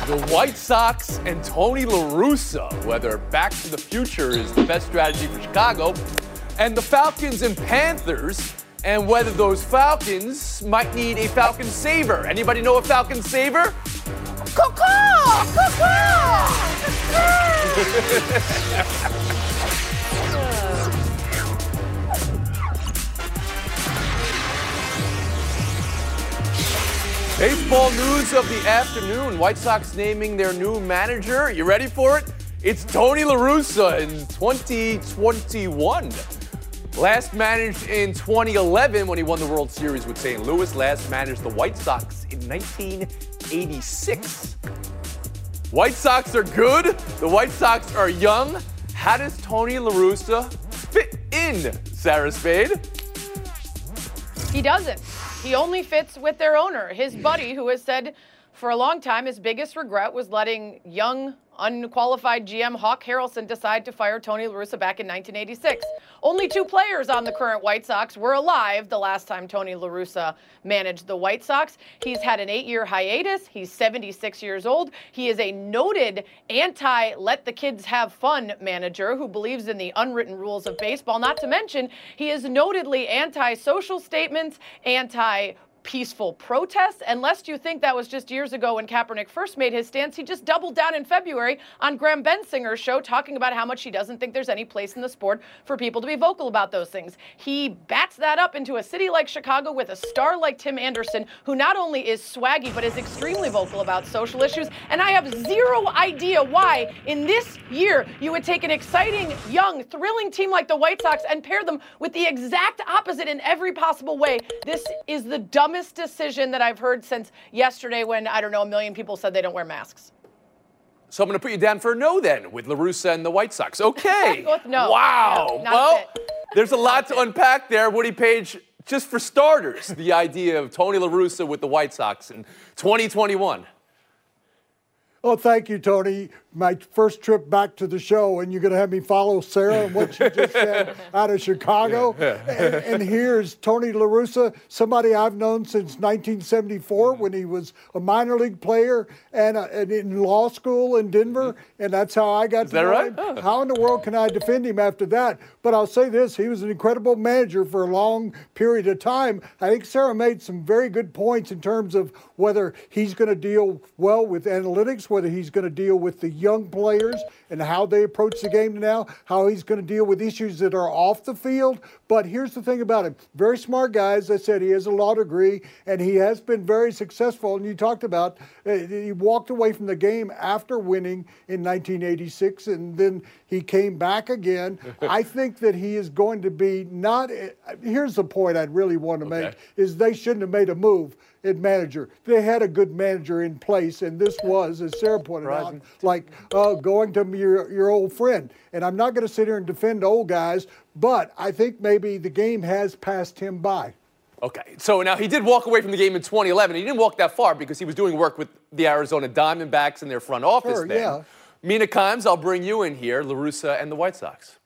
The White Sox and Tony La Russa, whether Back to the Future is the best strategy for Chicago, and the Falcons and Panthers, and whether those Falcons might need a Falcon Saver. Anybody know a Falcon Saver? Caw-caw! Caw-caw! Baseball news of the afternoon. White Sox naming their new manager. You ready for it? It's Tony La Russa in 2021. Last managed in 2011 when he won the World Series with St. Louis. Last managed the White Sox in 1986. White Sox are good. The White Sox are young. How does Tony La Russa fit in, Sarah Spade? He doesn't. He only fits with their owner, his buddy, who has said for a long time his biggest regret was letting young, unqualified GM Hawk Harrelson decide to fire Tony La Russa back in 1986. Only 2 players on the current White Sox were alive the last time Tony La Russa managed the White Sox. He's had an 8-year hiatus. He's 76 years old. He is a noted anti-let-the-kids-have-fun manager who believes in the unwritten rules of baseball. Not to mention, he is notedly anti-social statements, peaceful protests. And lest you think that was just years ago when Kaepernick first made his stance, he just doubled down in February on Graham Bensinger's show talking about how much he doesn't think there's any place in the sport for people to be vocal about those things. He bats that up into a city like Chicago with a star like Tim Anderson, who not only is swaggy, but is extremely vocal about social issues. And I have zero idea why in this year you would take an exciting, young, thrilling team like the White Sox and pair them with the exact opposite in every possible way. This is the dumbest decision that I've heard since yesterday when, I don't know, 1 million people said they don't wear masks. So I'm going to put you down for a no then with La Russa and the White Sox. Okay. No. Wow. No, well, there's a lot to unpack there. Woody Page, just for starters, the idea of Tony La Russa with the White Sox in 2021. Oh, thank you, Tony. My first trip back to the show, and you're going to have me follow Sarah and what she just said out of Chicago. And here's Tony La Russa, somebody I've known since 1974 when he was a minor league player and in law school in Denver, and that's how I got to know him. Oh. How in the world can I defend him after that? But I'll say this, he was an incredible manager for a long period of time. I think Sarah made some very good points in terms of whether he's going to deal well with analytics, whether he's going to deal with the young players and how they approach the game now, how he's going to deal with issues that are off the field. But here's the thing about him. Very smart guy. As I said, he has a law degree, and he has been very successful. And you talked about he walked away from the game after winning in 1986, and then he came back again. I think that he is going to be not – here's the point I'd really want to make, is they shouldn't have made a move at manager. They had a good manager in place, and this was, as Sarah pointed out, like going to your old friend. And I'm not going to sit here and defend old guys, but I think maybe the game has passed him by. Okay, so now he did walk away from the game in 2011. He didn't walk that far because he was doing work with the Arizona Diamondbacks in their front office then. Yeah. Mina Kimes, I'll bring you in here, La Russa and the White Sox.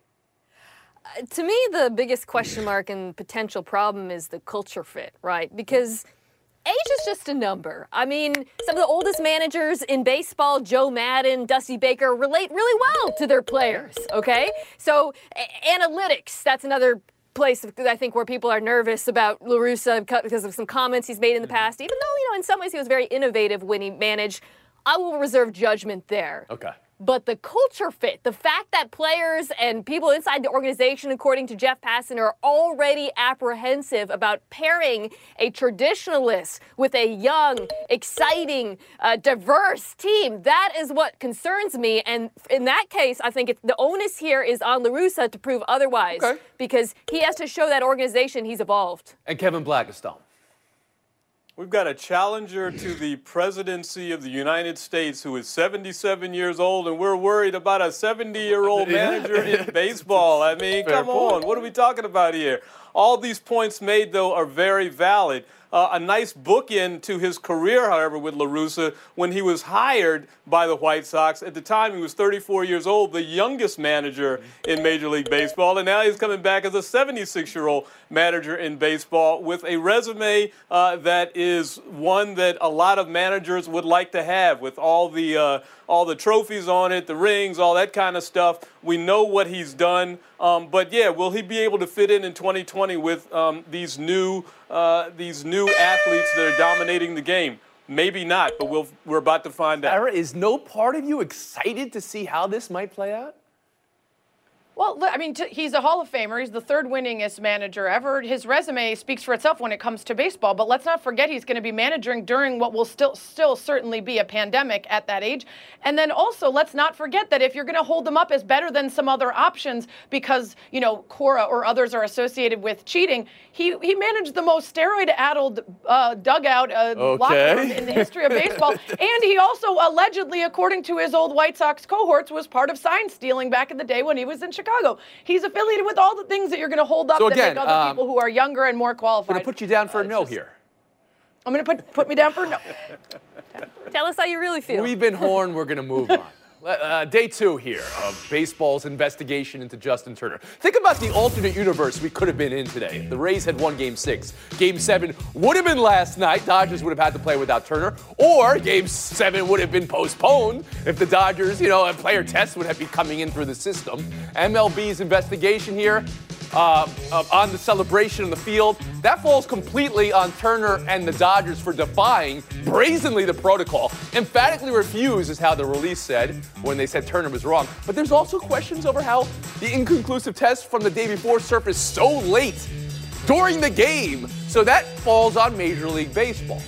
To me, the biggest question mark and potential problem is the culture fit, right? Because age is just a number. I mean, some of the oldest managers in baseball, Joe Madden, Dusty Baker, relate really well to their players, okay? So analytics, that's another place I think where people are nervous about La Russa because of some comments he's made in the past. Even though, in some ways he was very innovative when he managed, I will reserve judgment there. Okay. But the culture fit, the fact that players and people inside the organization, according to Jeff Passan, are already apprehensive about pairing a traditionalist with a young, exciting, diverse team, that is what concerns me. And in that case, I think the onus here is on La Russa to prove otherwise, because he has to show that organization he's evolved. And Kevin Blackistone. We've got a challenger to the presidency of the United States who is 77 years old, and we're worried about a 70-year-old manager in baseball. I mean, come on. What are we talking about here? All these points made, though, are very valid. A nice bookend to his career, however, with La Russa, when he was hired by the White Sox. At the time, he was 34 years old, the youngest manager in Major League Baseball, and now he's coming back as a 76-year-old manager in baseball with a resume that is one that a lot of managers would like to have, with all the trophies on it, the rings, all that kind of stuff. We know what he's done, but yeah, will he be able to fit in 2020 with these new athletes that are dominating the game? Maybe not, but we're about to find out. Sarah, is no part of you excited to see how this might play out? Well, I mean, he's a Hall of Famer. He's the third winningest manager ever. His resume speaks for itself when it comes to baseball. But let's not forget he's going to be managing during what will still certainly be a pandemic at that age. And then also, let's not forget that if you're going to hold him up as better than some other options because, Cora or others are associated with cheating, he managed the most steroid-addled dugout locker room in the history of baseball. And he also allegedly, according to his old White Sox cohorts, was part of sign stealing back in the day when he was in Chicago. He's affiliated with all the things that you're going to hold up that make other people who are younger and more qualified. I'm going to put you down for a no here. I'm going to put me down for a no. Tell us how you really feel. We've been horned. We're going to move on. Day 2 here of baseball's investigation into Justin Turner. Think about the alternate universe we could have been in today. The Rays had won Game 6. Game 7 would have been last night. Dodgers would have had to play without Turner. Or Game 7 would have been postponed if the Dodgers, a player test would have been coming in through the system. MLB's investigation here on the celebration on the field, that falls completely on Turner and the Dodgers for defying brazenly the protocol. Emphatically refused is how the release said when they said Turner was wrong. But there's also questions over how the inconclusive test from the day before surfaced so late during the game. So that falls on Major League Baseball.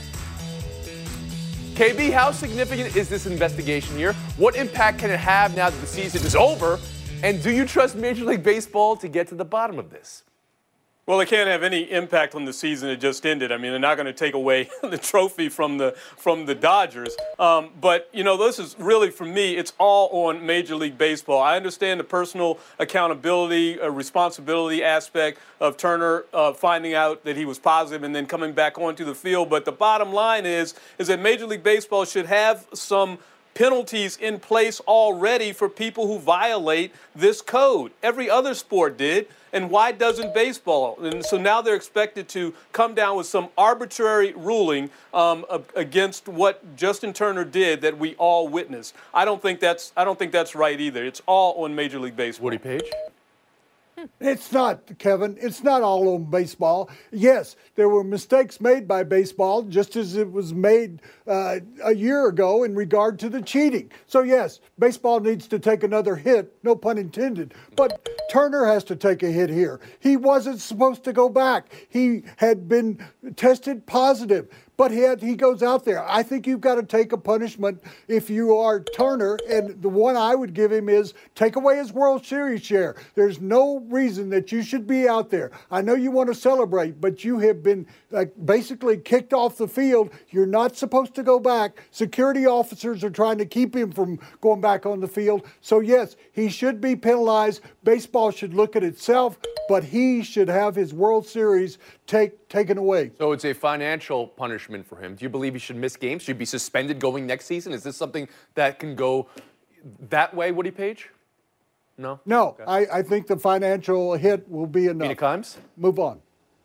KB, how significant is this investigation here? What impact can it have now that the season is over? And do you trust Major League Baseball to get to the bottom of this? Well, it can't have any impact on the season that just ended. I mean, they're not going to take away the trophy from the Dodgers. But, this is really, for me, it's all on Major League Baseball. I understand the personal accountability, responsibility aspect of Turner finding out that he was positive and then coming back onto the field. But the bottom line is that Major League Baseball should have some penalties in place already for people who violate this code. Every other sport did. And why doesn't baseball? And so now they're expected to come down with some arbitrary ruling against what Justin Turner did that we all witnessed. I don't think that's right either. It's all on Major League Baseball. Woody Page? It's not, Kevin. It's not all on baseball. Yes, there were mistakes made by baseball, just as it was made a year ago in regard to the cheating. So, yes, baseball needs to take another hit, no pun intended. But Turner has to take a hit here. He wasn't supposed to go back. He had been tested positive. But he goes out there. I think you've got to take a punishment if you are Turner. And the one I would give him is take away his World Series share. There's no reason that you should be out there. I know you want to celebrate, but you have been basically kicked off the field. You're not supposed to go back. Security officers are trying to keep him from going back on the field. So, yes, he should be penalized. Baseball should look at itself, but he should have his World Series taken away. So it's a financial punishment for him. Do you believe he should miss games? Should he be suspended going next season? Is this something that can go that way, Woody Page? No? No, okay. I think the financial hit will be enough. Mina Kimes? Move on.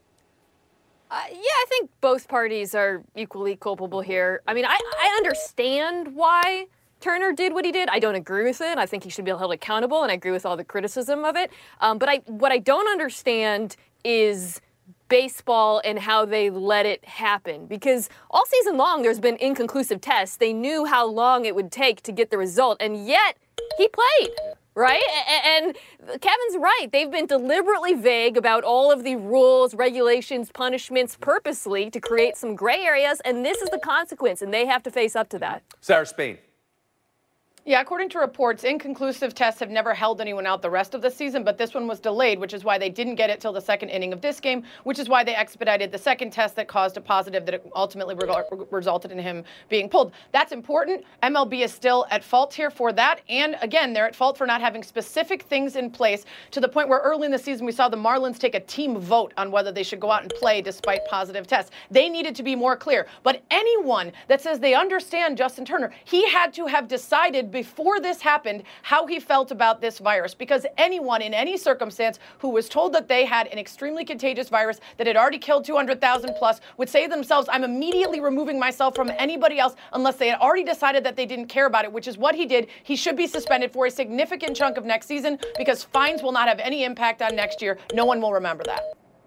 I think both parties are equally culpable here. I mean, I understand why Turner did what he did. I don't agree with it. I think he should be held accountable, and I agree with all the criticism of it. But what I don't understand is baseball and how they let it happen. Because all season long, there's been inconclusive tests. They knew how long it would take to get the result, and yet he played, right? And Kevin's right. They've been deliberately vague about all of the rules, regulations, punishments purposely to create some gray areas, and this is the consequence, and they have to face up to that. Sarah Spain. Yeah, according to reports, inconclusive tests have never held anyone out the rest of the season, but this one was delayed, which is why they didn't get it till the second inning of this game, which is why they expedited the second test that caused a positive that ultimately resulted in him being pulled. That's important. MLB is still at fault here for that. And again, they're at fault for not having specific things in place to the point where early in the season we saw the Marlins take a team vote on whether they should go out and play despite positive tests. They needed to be more clear. But anyone that says they understand Justin Turner, he had to have decided before this happened how he felt about this virus, because anyone in any circumstance who was told that they had an extremely contagious virus that had already killed 200,000 plus would say to themselves, I'm immediately removing myself from anybody else unless they had already decided that they didn't care about it, which is what he did. He should be suspended for a significant chunk of next season because fines will not have any impact on next year. No one will remember that.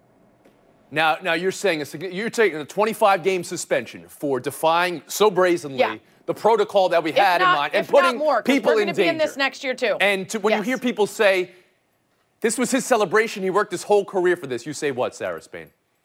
Now you're saying you're taking a 25-game suspension for defying so brazenly the protocol that we had in mind and putting people in danger. We're going to be in this next year too. And when you hear people say this was his celebration, he worked his whole career for this, you say what, Sarah Spain?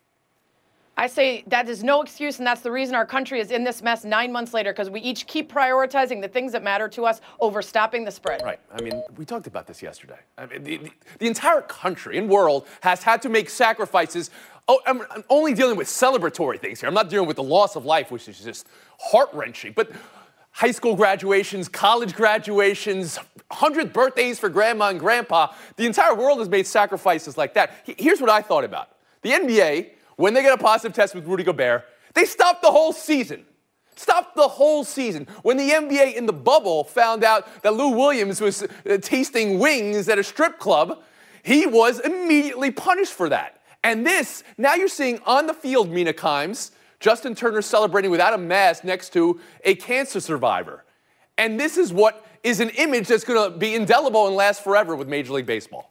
I say that is no excuse, and that's the reason our country is in this mess 9 months later, because we each keep prioritizing the things that matter to us over stopping the spread. Right. I mean, we talked about this yesterday. I mean, the entire country and world has had to make sacrifices. Oh, I'm only dealing with celebratory things here. I'm not dealing with the loss of life, which is just heart-wrenching. But high school graduations, college graduations, 100th birthdays for grandma and grandpa, the entire world has made sacrifices like that. Here's what I thought about. The NBA, when they get a positive test with Rudy Gobert, they stopped the whole season. Stopped the whole season. When the NBA in the bubble found out that Lou Williams was tasting wings at a strip club, he was immediately punished for that. And this, now you're seeing on the field, Mina Kimes, Justin Turner celebrating without a mask next to a cancer survivor. And this is what is an image that's going to be indelible and last forever with Major League Baseball.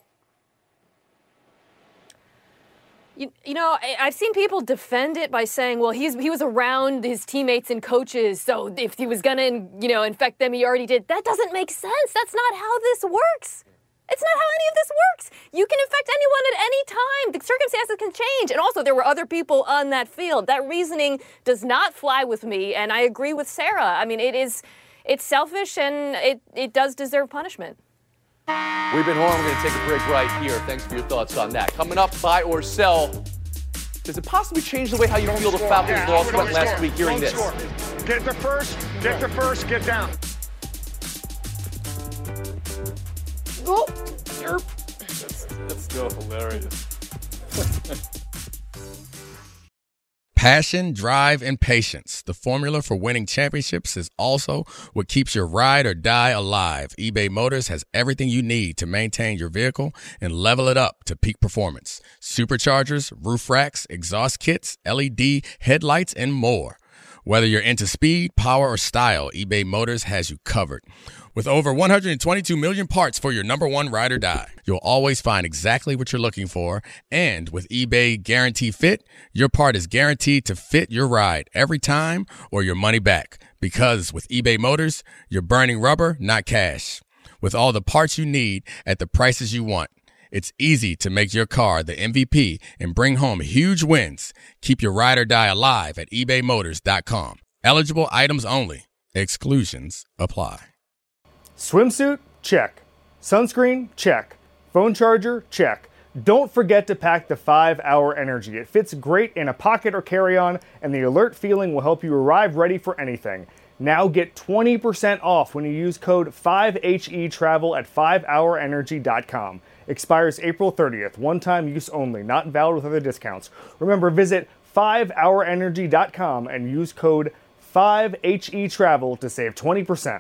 You know, I've seen people defend it by saying, well, he was around his teammates and coaches, so if he was going to, infect them, he already did. That doesn't make sense. That's not how this works. It's not how any of this works. You can infect anyone at any time. The circumstances can change. And also, there were other people on that field. That reasoning does not fly with me, and I agree with Sarah. I mean, it's selfish, and it does deserve punishment. We've been Horn. We're going to take a break right here. Thanks for your thoughts on that. Coming up, buy or sell. Does it possibly change the way how you feel the Falcons lost went last week hearing this? Get the first, get down. Oh, That's still hilarious. Passion, drive, and patience. The formula for winning championships is also what keeps your ride or die alive. eBay Motors has everything you need to maintain your vehicle and level it up to peak performance. Superchargers, roof racks, exhaust kits, LED headlights, and more. Whether you're into speed, power, or style, eBay Motors has you covered. With over 122 million parts for your number one ride or die, you'll always find exactly what you're looking for. And with eBay Guarantee Fit, your part is guaranteed to fit your ride every time or your money back. Because with eBay Motors, you're burning rubber, not cash. With all the parts you need at the prices you want, it's easy to make your car the MVP and bring home huge wins. Keep your ride or die alive at ebaymotors.com. Eligible items only. Exclusions apply. Swimsuit? Check. Sunscreen? Check. Phone charger? Check. Don't forget to pack the 5-Hour Energy. It fits great in a pocket or carry-on, and the alert feeling will help you arrive ready for anything. Now get 20% off when you use code 5HETRAVEL at 5hourenergy.com. Expires April 30th. One-time use only. Not valid with other discounts. Remember, visit 5hourenergy.com and use code 5HETRAVEL to save 20%.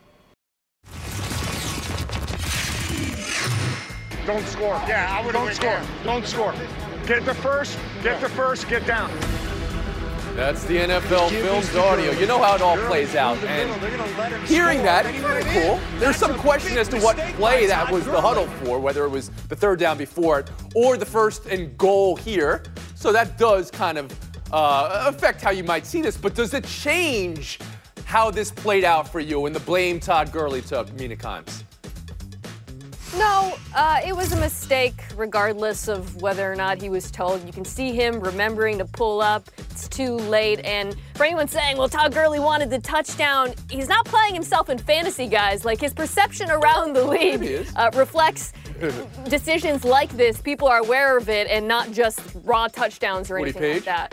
Don't score. Yeah, I would don't score. Don't score. Get the first, get down. That's the NFL Films audio. You know how it all plays out. And hearing that, it's kind of cool. There's some question as to what play that was the huddle for, whether it was the third down before it or the first and goal here. So that does kind of affect how you might see this. But does it change how this played out for you and the blame Todd Gurley took, Mina Kimes? No, it was a mistake regardless of whether or not he was told. You can see him remembering to pull up. It's too late. And for anyone saying, well, Todd Gurley wanted the touchdown, he's not playing himself in fantasy, guys. Like, his perception around the league reflects decisions like this. People are aware of it and not just raw touchdowns or anything like that.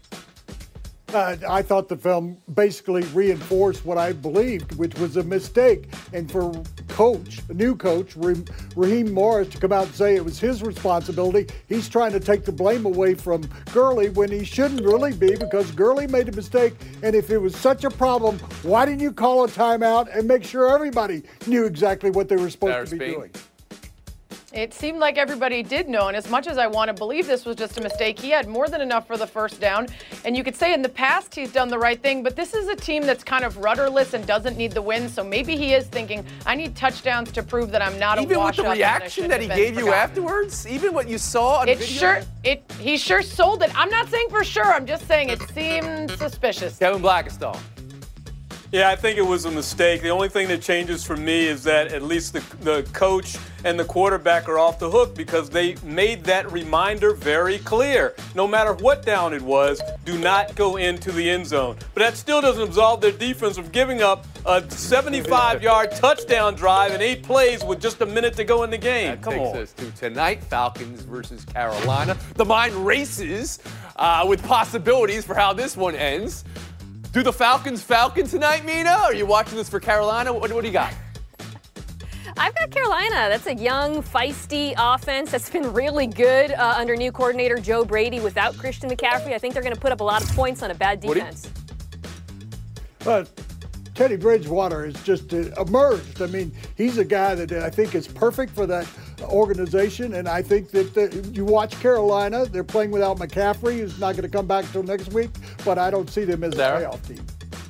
I thought the film basically reinforced what I believed, which was a mistake. And for a new coach, Raheem Morris, to come out and say it was his responsibility, he's trying to take the blame away from Gurley when he shouldn't really be, because Gurley made a mistake. And if it was such a problem, why didn't you call a timeout and make sure everybody knew exactly what they were supposed to be doing? It seemed like everybody did know, and as much as I want to believe this was just a mistake, he had more than enough for the first down. And you could say in the past he's done the right thing, but this is a team that's kind of rudderless and doesn't need the win, so maybe he is thinking, I need touchdowns to prove that I'm not a washed-up. Even with the reaction that he gave you afterwards? Even what you saw on video? He sure sold it. I'm not saying for sure, I'm just saying it seemed suspicious. Kevin Blackistone. Yeah, I think it was a mistake. The only thing that changes for me is that at least the coach and the quarterback are off the hook, because they made that reminder very clear. No matter what down it was, do not go into the end zone. But that still doesn't absolve their defense from giving up a 75-yard touchdown drive in 8 plays with just a minute to go in the game. That takes us to tonight, Falcons versus Carolina. The mind races with possibilities for how this one ends. Do the Falcons Falcon tonight, Mina? Are you watching this for Carolina? What do you got? I've got Carolina. That's a young, feisty offense that's been really good under new coordinator Joe Brady without Christian McCaffrey. I think they're going to put up a lot of points on a bad defense. But Teddy Bridgewater has just emerged. I mean, he's a guy that I think is perfect for that organization, and I think that you watch Carolina, they're playing without McCaffrey, who's not going to come back until next week, but I don't see them as a playoff team.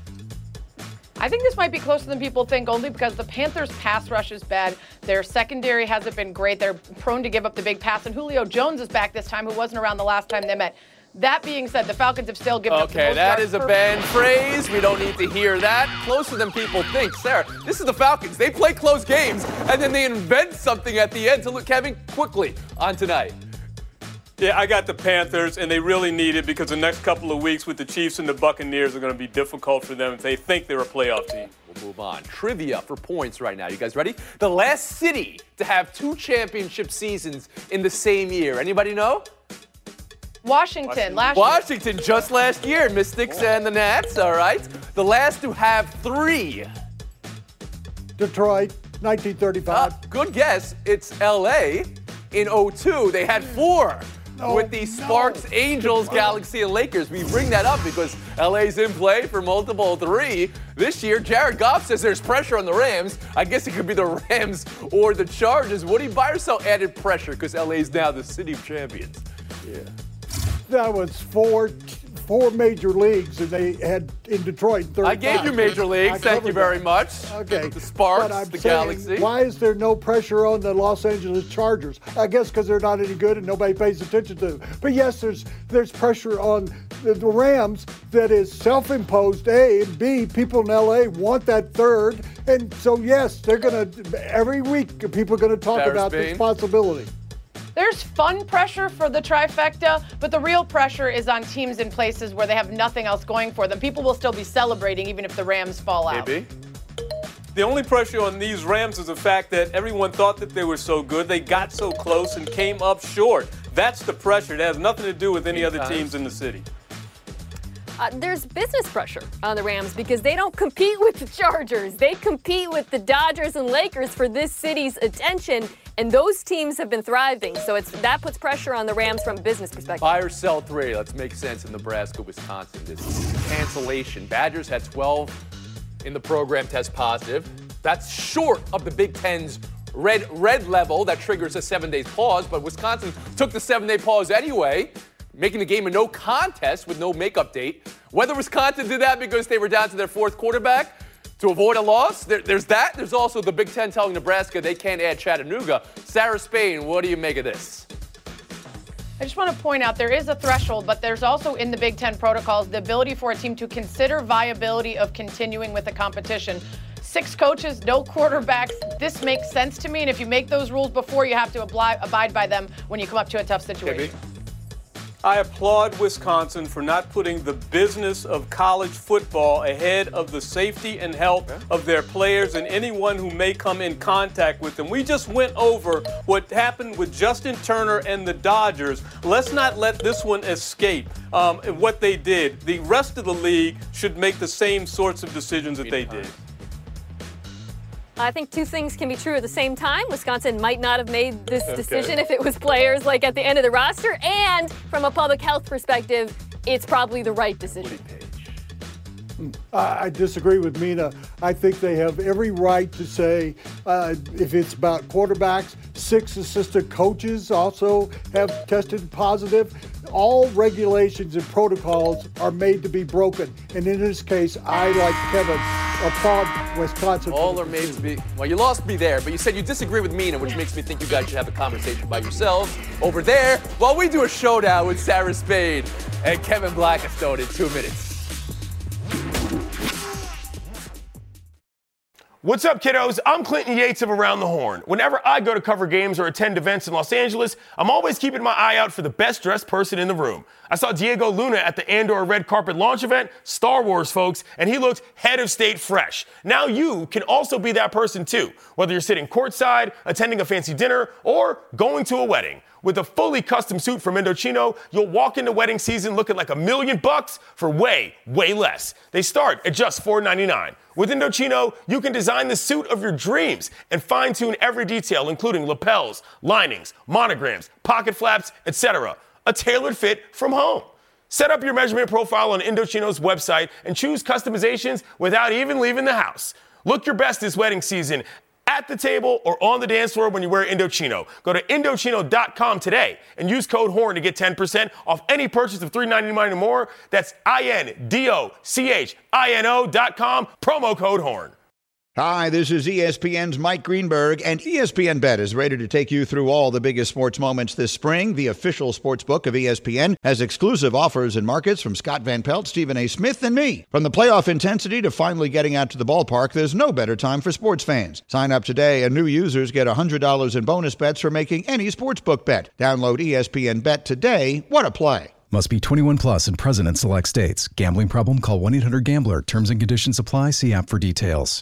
I think this might be closer than people think, only because the Panthers' pass rush is bad. Their secondary hasn't been great. They're prone to give up the big pass, and Julio Jones is back this time, who wasn't around the last time they met. That being said, the Falcons have still given up the most Okay, that yards is a banned phrase. We don't need to hear that. Closer than people think. Sarah, this is the Falcons. They play close games, and then they invent something at the end. So look, Kevin, quickly on tonight. Yeah, I got the Panthers, and they really need it, because the next couple of weeks with the Chiefs and the Buccaneers are going to be difficult for them if they think they're a playoff team. We'll move on. Trivia for points right now. You guys ready? The last city to have 2 championship seasons in the same year. Anybody know? Washington. Washington, just last year. Mystics and the Nats, all right. The last to have 3. Detroit, 1935. Good guess. It's L.A. in 2002. They had 4 with the Sparks, Angels, Galaxy, and Lakers. We bring that up because L.A.'s in play for multiple 3 this year. Jared Goff says there's pressure on the Rams. I guess it could be the Rams or the Chargers. Would he buy or sell added pressure because L.A.'s now the city of champions? Yeah. That was 4 major leagues, and they had in Detroit 35. I gave you major leagues. Thank you very much. Okay. The Sparks, the Galaxy. Why is there no pressure on the Los Angeles Chargers? I guess because they're not any good and nobody pays attention to them. But yes, there's pressure on the Rams that is self-imposed, A, and B, people in L.A. want that 3rd. And so, yes, they're going to, every week, people are going to talk about this possibility. There's fun pressure for the trifecta, but the real pressure is on teams in places where they have nothing else going for them. People will still be celebrating even if the Rams fall out. Maybe. The only pressure on these Rams is the fact that everyone thought that they were so good. They got so close and came up short. That's the pressure. It has nothing to do with any other teams in the city. There's business pressure on the Rams because they don't compete with the Chargers. They compete with the Dodgers and Lakers for this city's attention, and those teams have been thriving. So that puts pressure on the Rams from a business perspective. Buy or sell 3. Let's make sense in Nebraska, Wisconsin. This is cancellation. Badgers had 12 in the program test positive. That's short of the Big Ten's red level that triggers a 7-day pause, but Wisconsin took the 7-day pause anyway, making the game a no contest with no makeup date. Whether Wisconsin did that because they were down to their 4th quarterback to avoid a loss, there's that. There's also the Big Ten telling Nebraska they can't add Chattanooga. Sarah Spain, what do you make of this? I just want to point out there is a threshold, but there's also in the Big Ten protocols the ability for a team to consider viability of continuing with the competition. 6 coaches, no quarterbacks. This makes sense to me. And if you make those rules before, you have to abide by them when you come up to a tough situation. I applaud Wisconsin for not putting the business of college football ahead of the safety and health of their players and anyone who may come in contact with them. We just went over what happened with Justin Turner and the Dodgers. Let's not let this one escape what they did. The rest of the league should make the same sorts of decisions that they did. I think 2 things can be true at the same time. Wisconsin might not have made this decision if it was players like at the end of the roster. And from a public health perspective, it's probably the right decision. I disagree with Mina. I think they have every right to say if it's about quarterbacks, 6 assistant coaches also have tested positive. All regulations and protocols are made to be broken. And in this case, I, like Kevin, applaud Wisconsin. All are made to be. Well, you lost me there, but you said you disagree with Mina, which makes me think you guys should have a conversation by yourselves over there while we do a showdown with Sarah Spain and Kevin Blackistone in 2 minutes. What's up, kiddos? I'm Clinton Yates of Around the Horn. Whenever I go to cover games or attend events in Los Angeles, I'm always keeping my eye out for the best dressed person in the room. I saw Diego Luna at the Andor Red Carpet launch event, Star Wars, folks, and he looked head of state fresh. Now you can also be that person too, whether you're sitting courtside, attending a fancy dinner, or going to a wedding. With a fully custom suit from Indochino, you'll walk into wedding season looking like $1 million for way, way less. They start at just $4.99. With Indochino, you can design the suit of your dreams and fine-tune every detail, including lapels, linings, monograms, pocket flaps, etc. A tailored fit from home. Set up your measurement profile on Indochino's website and choose customizations without even leaving the house. Look your best this wedding season at the table or on the dance floor when you wear Indochino. Go to Indochino.com today and use code HORN to get 10% off any purchase of $3.99 or more. That's INDOCHINO.com, promo code HORN. Hi, this is ESPN's Mike Greenberg, and ESPN Bet is ready to take you through all the biggest sports moments this spring. The official sports book of ESPN has exclusive offers and markets from Scott Van Pelt, Stephen A. Smith, and me. From the playoff intensity to finally getting out to the ballpark, there's no better time for sports fans. Sign up today, and new users get $100 in bonus bets for making any sportsbook bet. Download ESPN Bet today. What a play. Must be 21 plus and present in select states. Gambling problem? Call 1-800-GAMBLER. Terms and conditions apply. See app for details.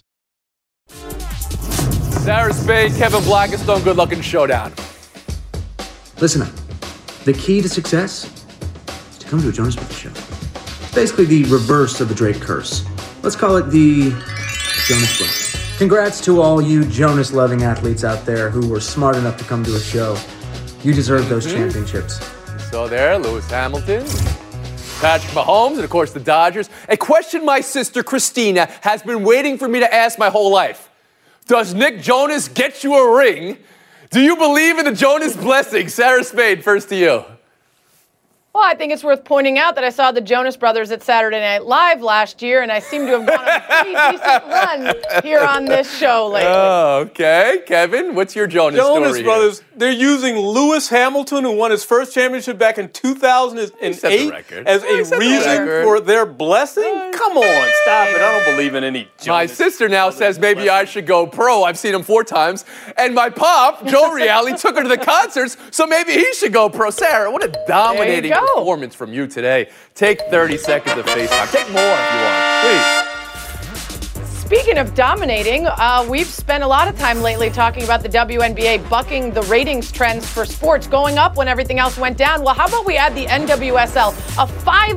Sarah Spain, Kevin Blackistone, good luck in showdown. Listen up. The key to success is to come to a Jonas Brothers show. It's basically the reverse of the Drake curse. Let's call it the Jonas Brothers. Congrats to all you Jonas-loving athletes out there who were smart enough to come to a show. You deserve those championships. So there, Lewis Hamilton, Patrick Mahomes, and of course the Dodgers. A question my sister Christina has been waiting for me to ask my whole life. Does Nick Jonas get you a ring? Do you believe in the Jonas blessing? Sarah Spain, first to you. Well, I think it's worth pointing out that I saw the Jonas Brothers at Saturday Night Live last year, and I seem to have gone on a pretty decent run here on this show lately. Oh, okay. Kevin, what's your Jonas story? Jonas Brothers, they're using Lewis Hamilton, who won his first championship back in 2008, as a reason for their blessing? Come on, stop it. I don't believe in any Jonas. My sister now says maybe I should go pro. I've seen him 4 times. And my pop, Joe Reale, took her to the concerts, so maybe he should go pro. Sarah, what a dominating performance from you today. Take 30 seconds of FaceTime. Take more if you want, please. Speaking of dominating, we've spent a lot of time lately talking about the WNBA bucking the ratings trends for sports, going up when everything else went down. Well, how about we add the NWSL, a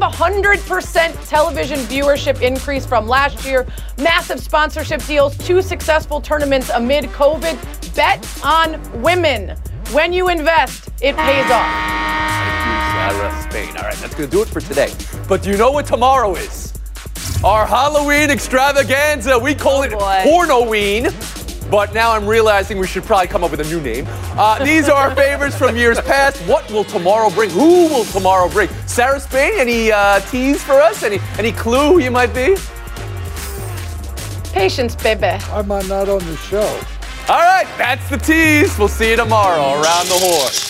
500% television viewership increase from last year, massive sponsorship deals, 2 successful tournaments amid COVID. Bet on women. When you invest, it pays off. Sarah Spain. All right, that's going to do it for today. But do you know what tomorrow is? Our Halloween extravaganza. We call it Pornoween. But now I'm realizing we should probably come up with a new name. These are our favorites from years past. What will tomorrow bring? Who will tomorrow bring? Sarah Spain, any tease for us? Any clue who you might be? Patience, baby. I'm not on the show. All right, that's the tease. We'll see you tomorrow around the horn.